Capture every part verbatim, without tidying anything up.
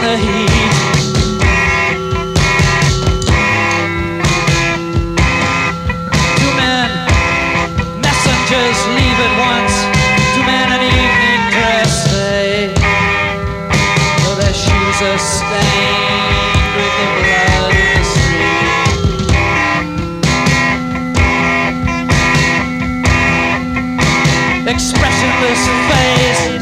the heat. Two men, messengers leave at once. Two men in evening dress, they, though their shoes are stained with the blood in the street. Expressionless face.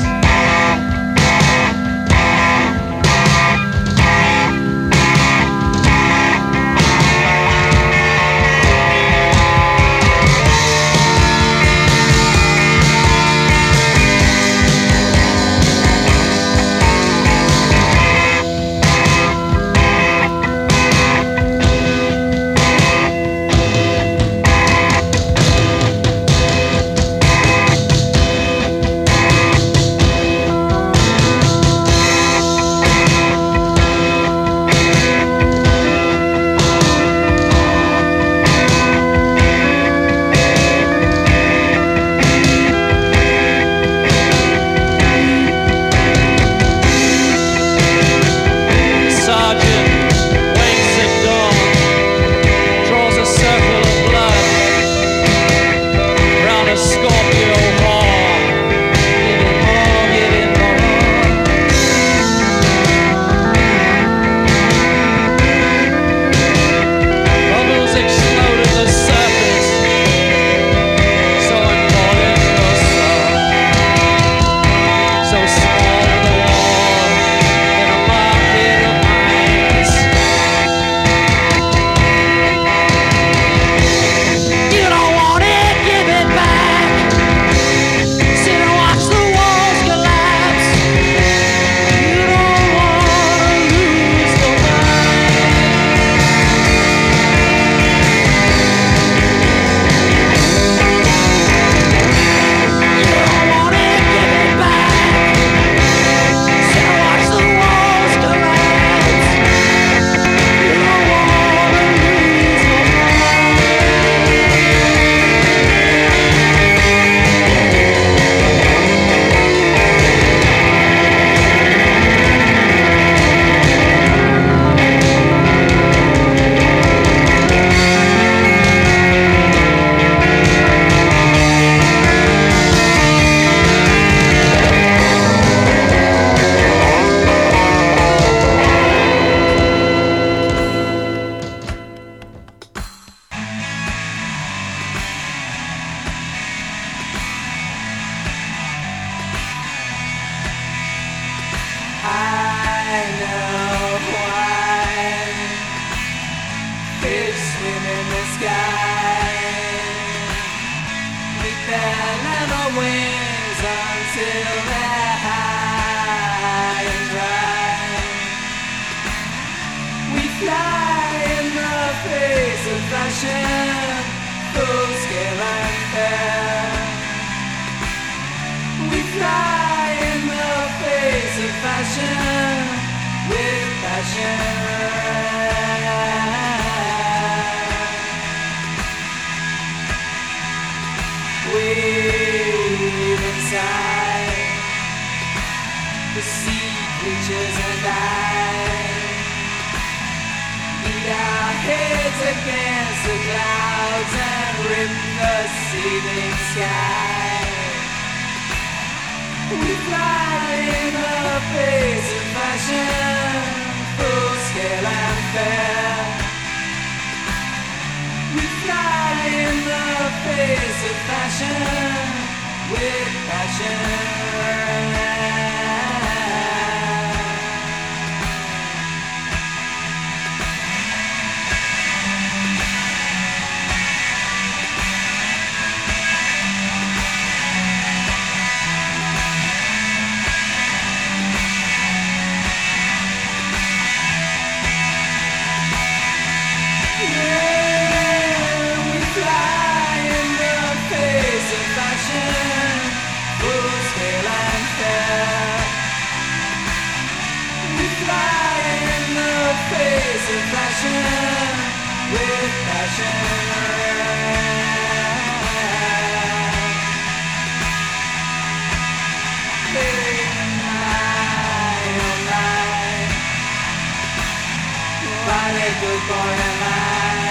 good boy am I.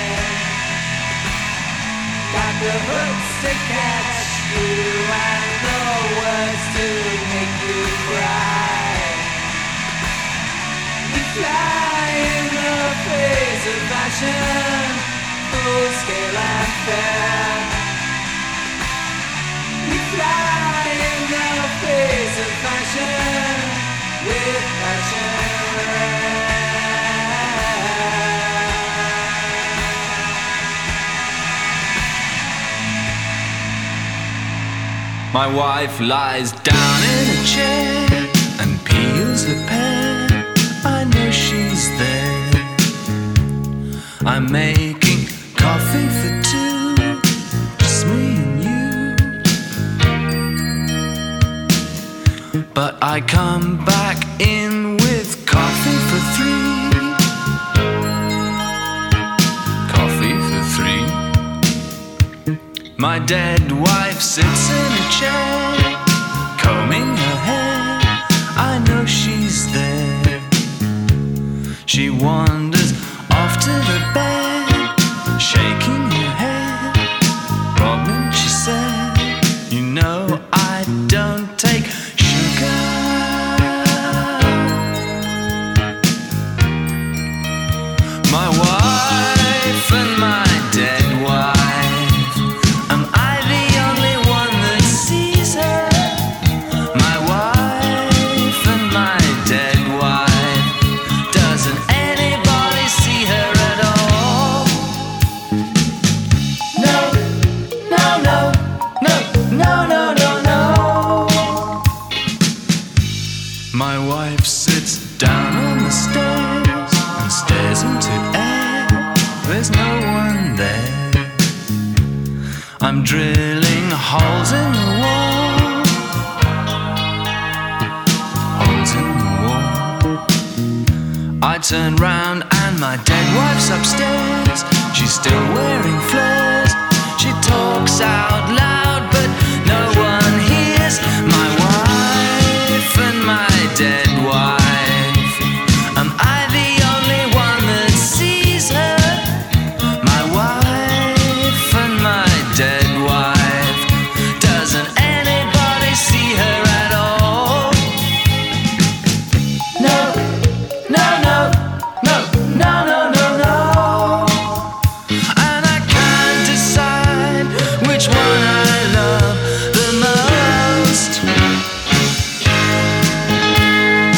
Got the hooks to catch you and the words to make you cry. We fly in the face of fashion, full scale and fair. We fly in the face of fashion, with passion. My wife lies down in a chair and peels a pear. I know she's there. I'm making coffee for two, just me and you. But I come back in with coffee for three. Coffee for three. My dead wife sits in a chair, combing her hair. I know she's there. She wanders off to the bed, shaking her head. Robin, she said, you know I don't take sugar. My wife and my dead wife, am I the only one that sees her? My wife and my dead wife, doesn't anybody see her at all? No, no, no, no, no, no, no, no. My wife sits down on the stairs and stares into air. There's no one there. I'm drilling holes in the wall, holes in the wall. I turn round and my dead wife's upstairs. She's still wearing flares. She talks out loud but no one hears. My wife and my dead wife, am I the only one that sees her? My wife and my dead wife, doesn't anybody see her at all? No, no, no, no, no, no, no, no. And I can't decide which one I love the most.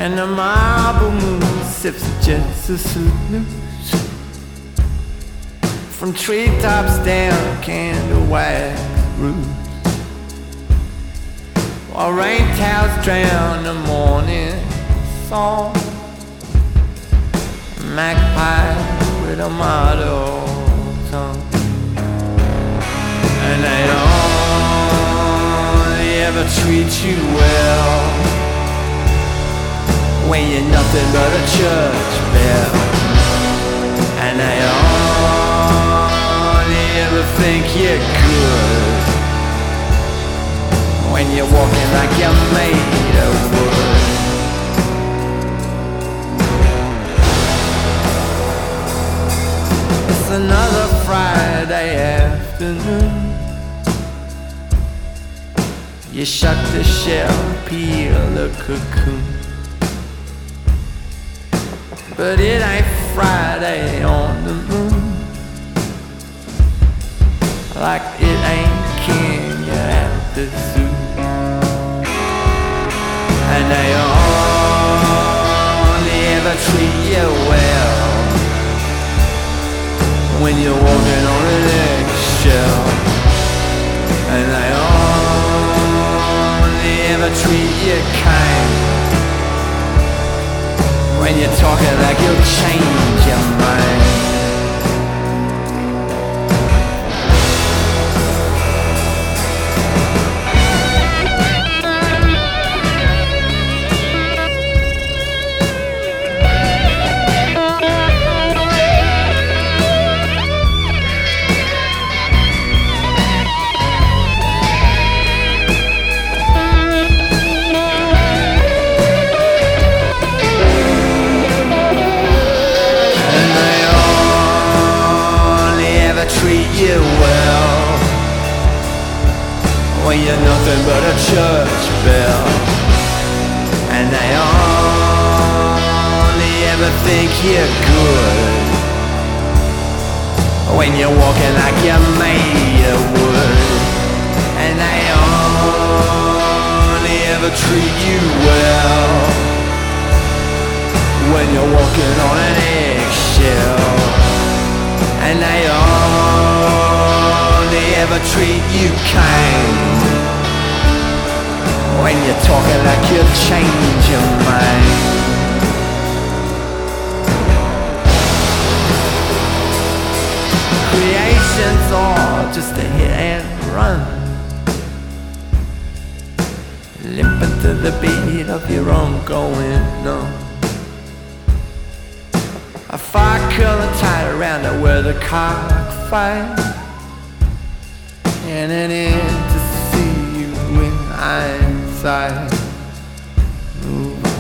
and the marble moon sips just a snooze. From treetops down candle wax roofs, while rain towels drown the morning song. Magpie with a motto tongue, and they only ever treat you well when you're nothing but a church bell. And they only ever think you're good when you're walking like you're made of wood. It's another Friday afternoon. You shut the shell, peel the cocoon, but it ain't Friday on the moon, like it ain't Kenya at the zoo. And they only ever treat you well when you're walking on an eggshell. And they only ever treat you kind when you're talking like you'll change your mind. Treat you well when you're nothing but a church bell. And they only ever think you're good when you're walking like you're made of wood. And they only ever treat you well when you're walking on an eggshell. And they only ever treat you kind when you're talking like you'll change your mind. Creation's all just a hit and run, limping to the beat of your own going on. A fire curling tight around it where the cock fight, and an end to see you in hindsight. Move on.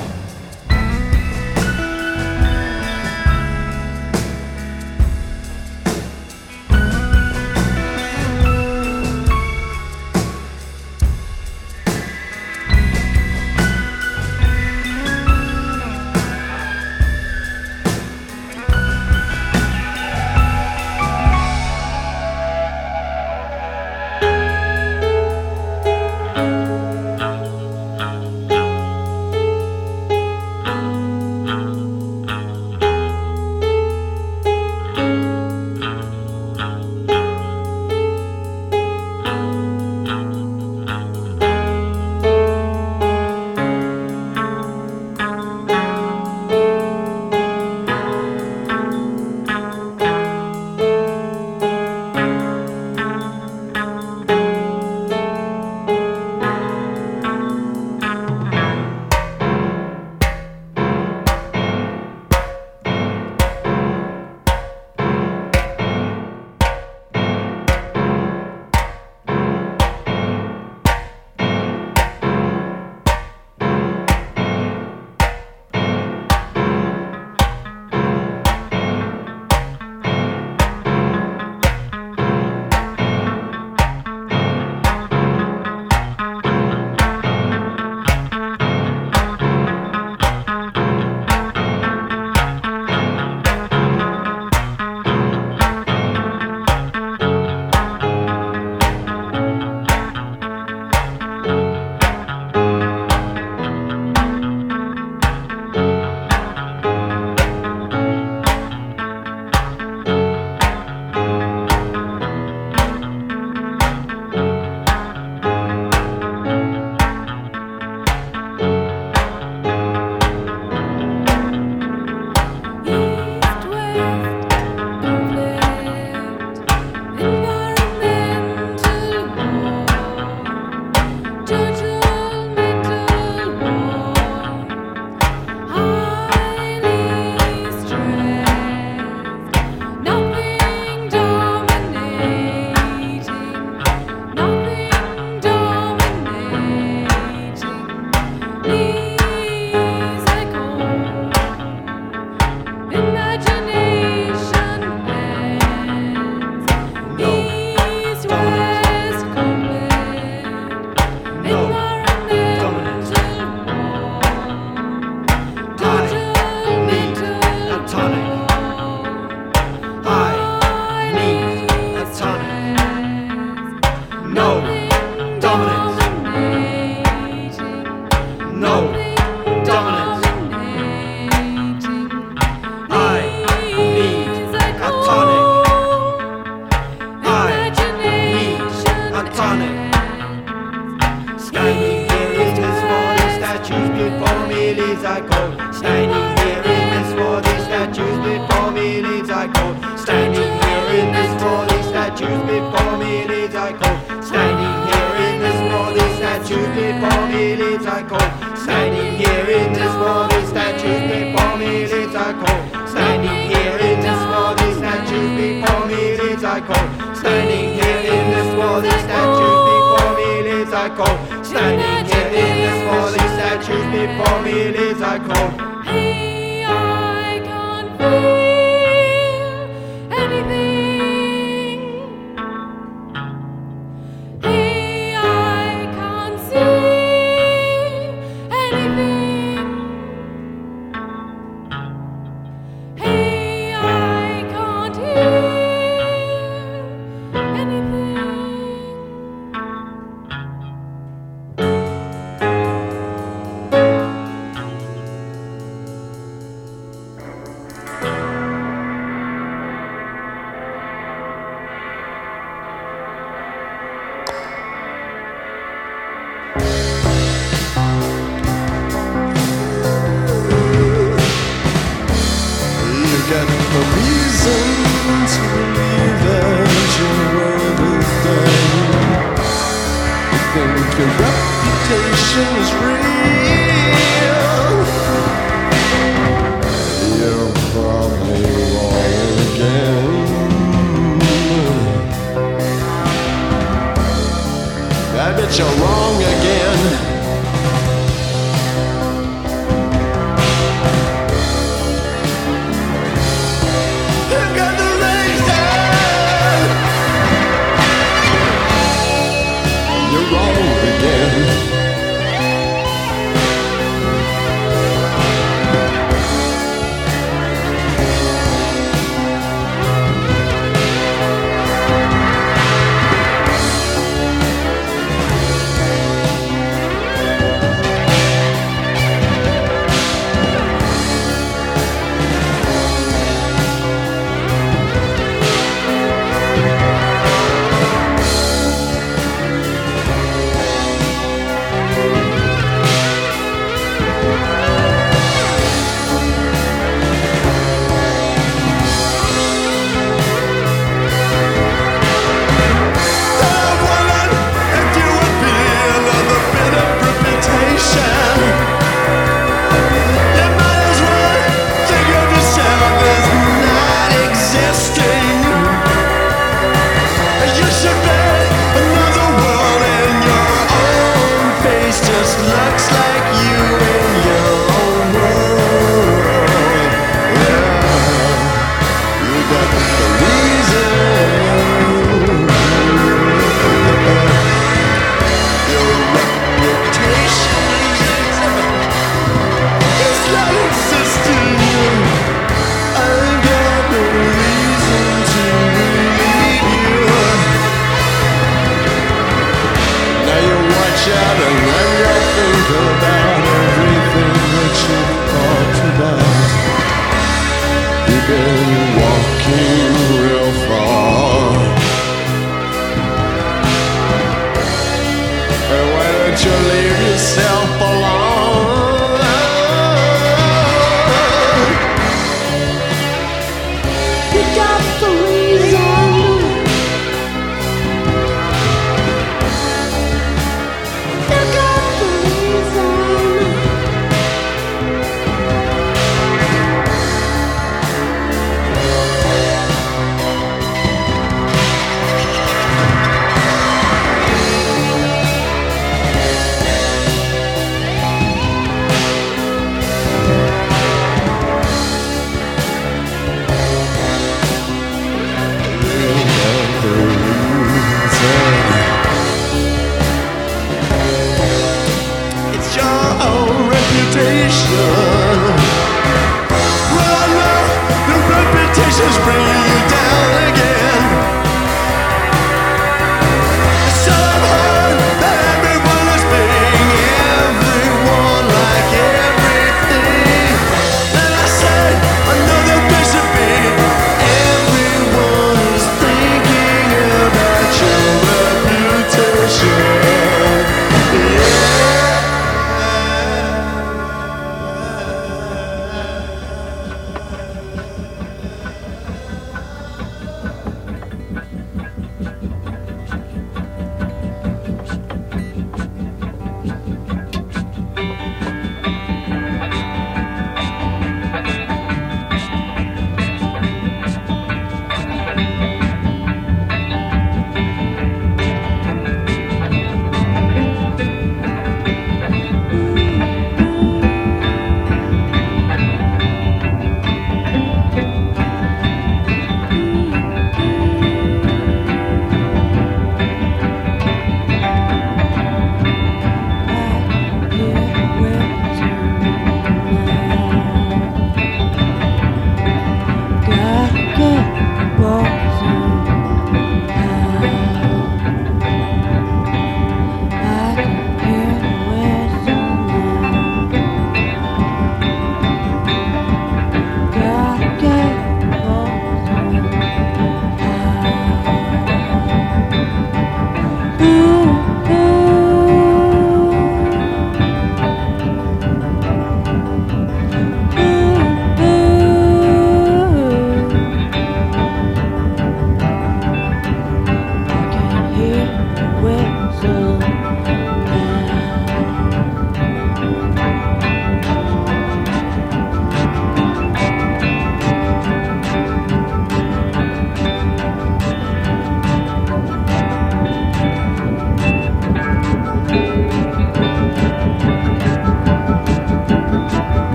I call. Standing here in this wall, these statues before me lives I call. Standing here in this wall, these statues before me lives I call. Hey, I can't feel anything. Hey, I can't see anything. Hey, I can't hear anything. You got no reason to believe that you're everything. You think your reputation is real. You're probably wrong again. I bet you're wrong again. You're wrong again.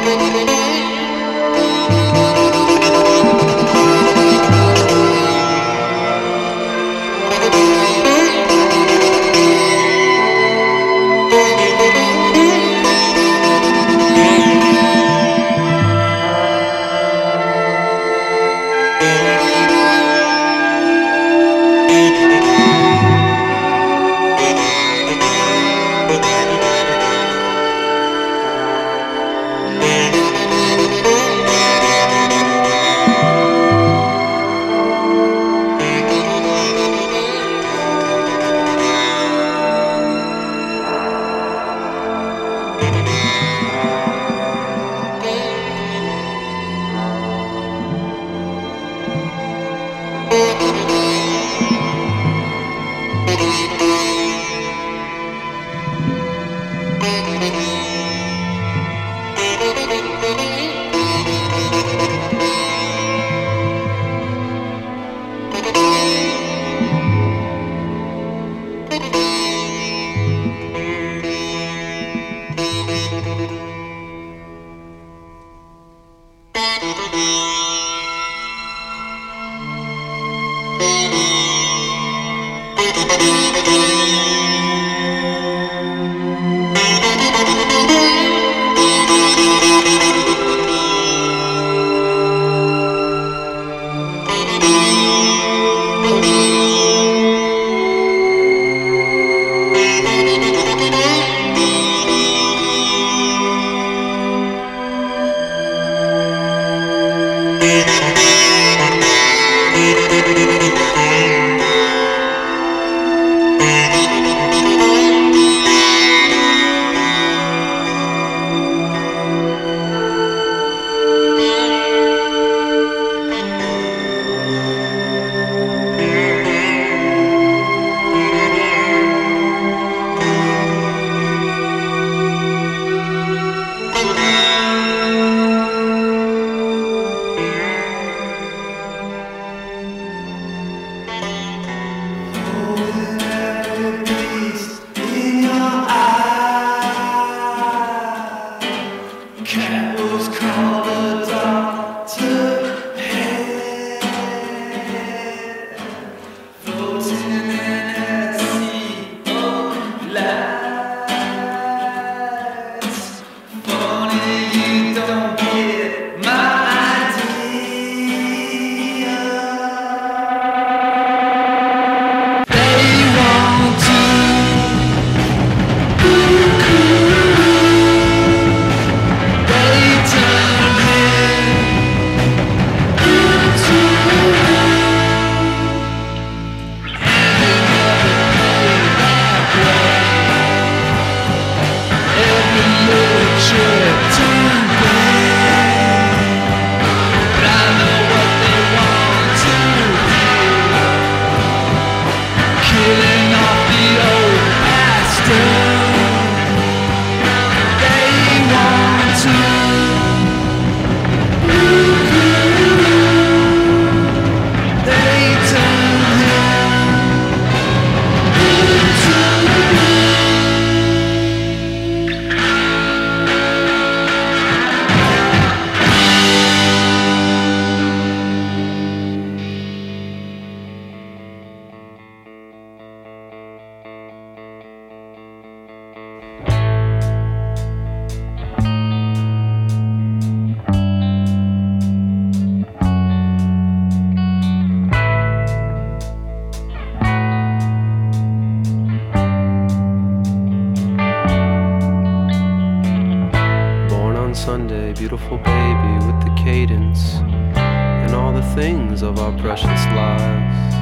Sunday, beautiful baby with the cadence and all the things of our precious lives.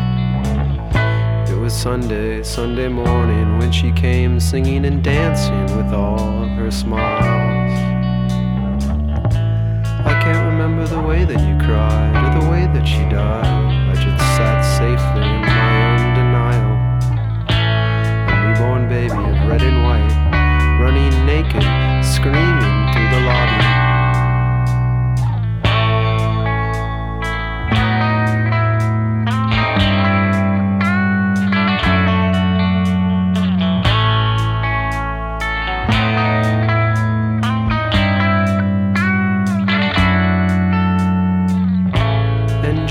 It was Sunday, Sunday morning when she came singing and dancing with all of her smiles. I can't remember the way that you cried or the way that she died. I just sat safely in my own denial. A newborn baby of red and white, running naked, screaming through the lobby.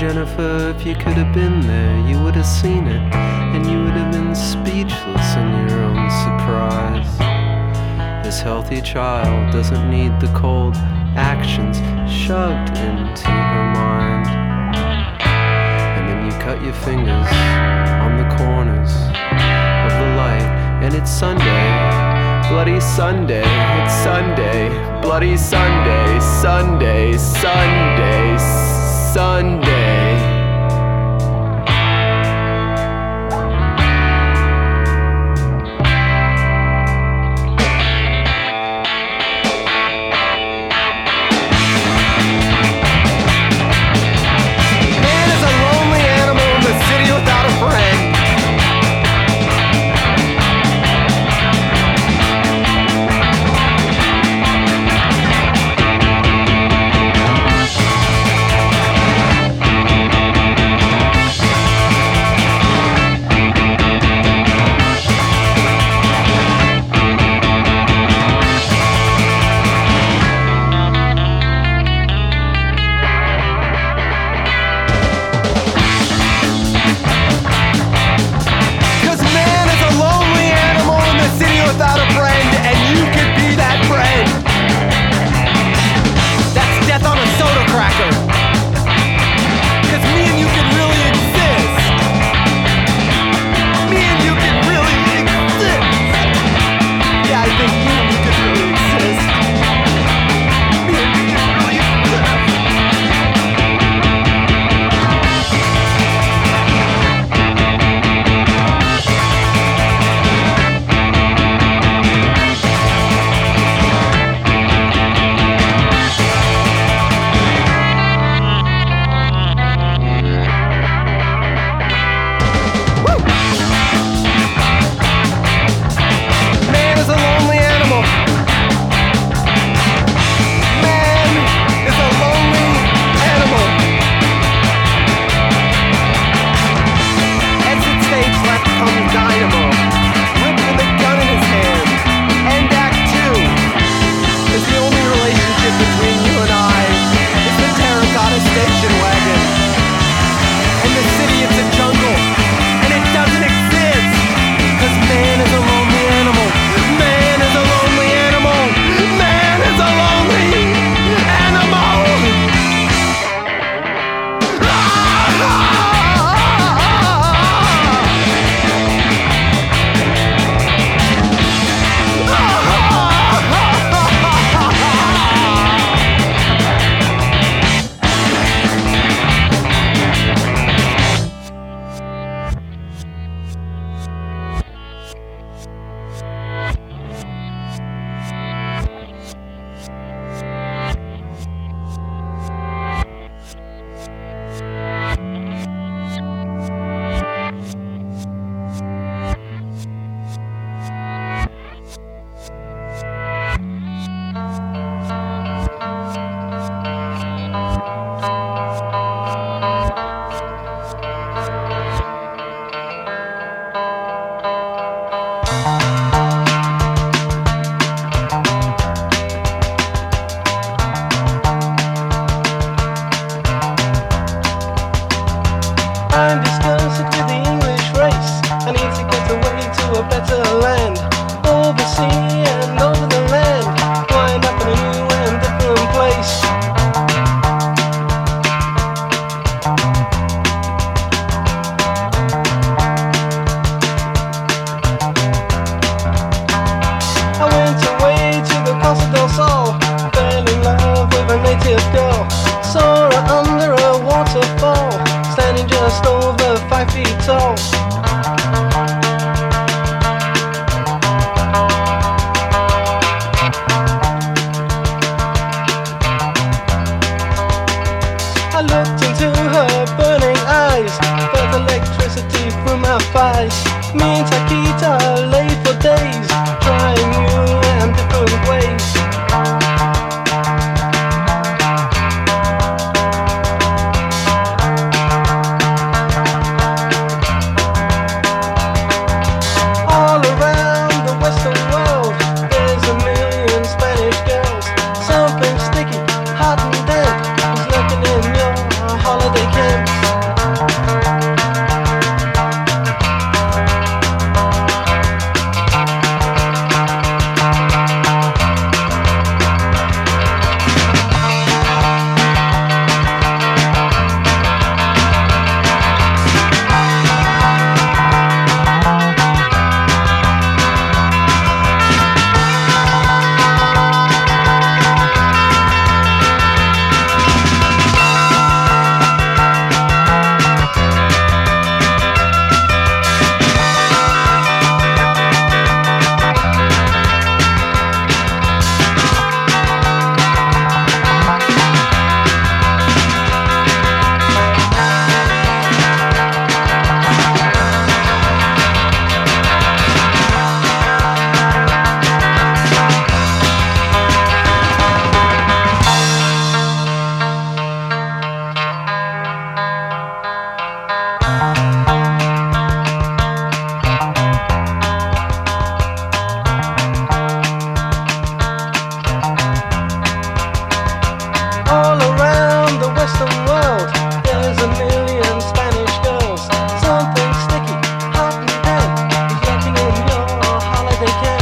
Jennifer, if you could have been there, you would have seen it, and you would have been speechless in your own surprise. This healthy child doesn't need the cold actions shoved into her mind. And then you cut your fingers on the corners of the light, and it's Sunday, bloody Sunday, it's Sunday, bloody Sunday, Sunday, Sunday, Sunday. Something sticky, hot and damp is lurking in your holiday camp. All around the Western world, there's a million Spanish girls. Something sticky, hot and damp is lurking in your holiday camp.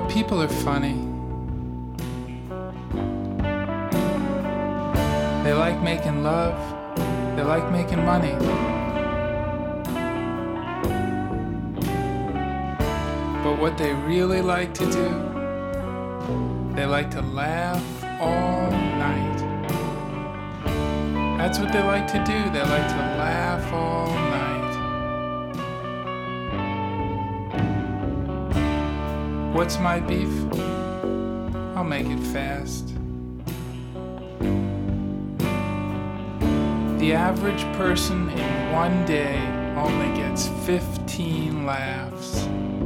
People are funny. They like making love. They like making money. But what they really like to do, they like to laugh all night. That's what they like to do. They like to laugh all night. What's my beef? I'll make it fast. The average person in one day only gets fifteen laughs.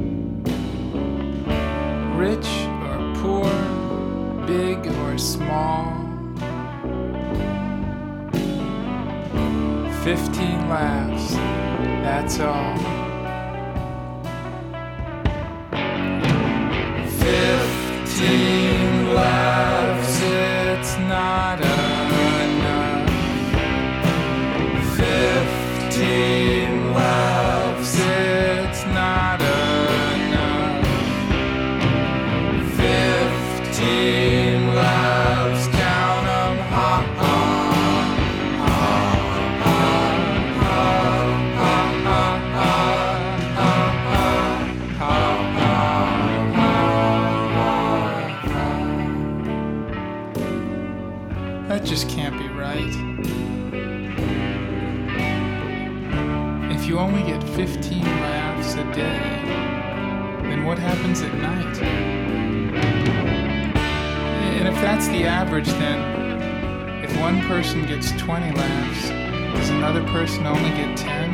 Rich or poor, big or small. Fifteen laughs, that's all. Fifteen laughs, it's not enough. Fifteen laughs, it's not enough. Fifteen laughs, count 'em, ha ha. That just can't be right. If you only get fifteen laughs a day, then what happens at night? And if that's the average, then if one person gets twenty laughs, does another person only get ten?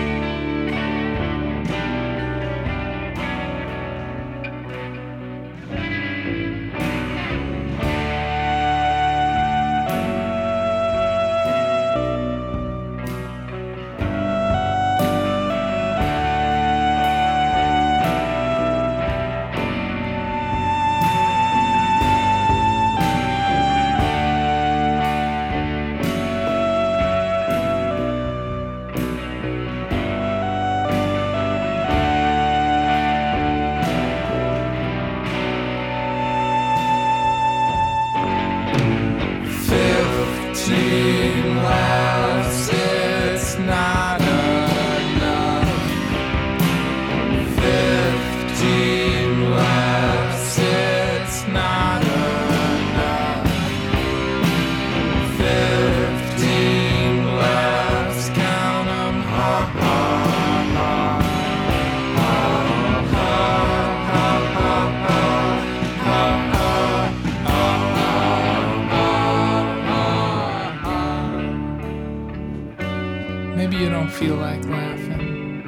Maybe you don't feel like laughing.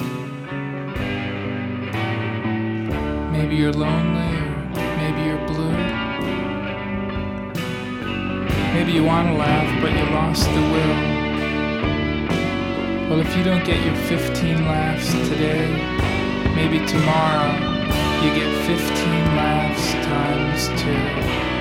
Maybe you're lonely, or maybe you're blue. Maybe you want to laugh, but you lost the will. Well, if you don't get your fifteen laughs today, maybe tomorrow you get fifteen laughs times two.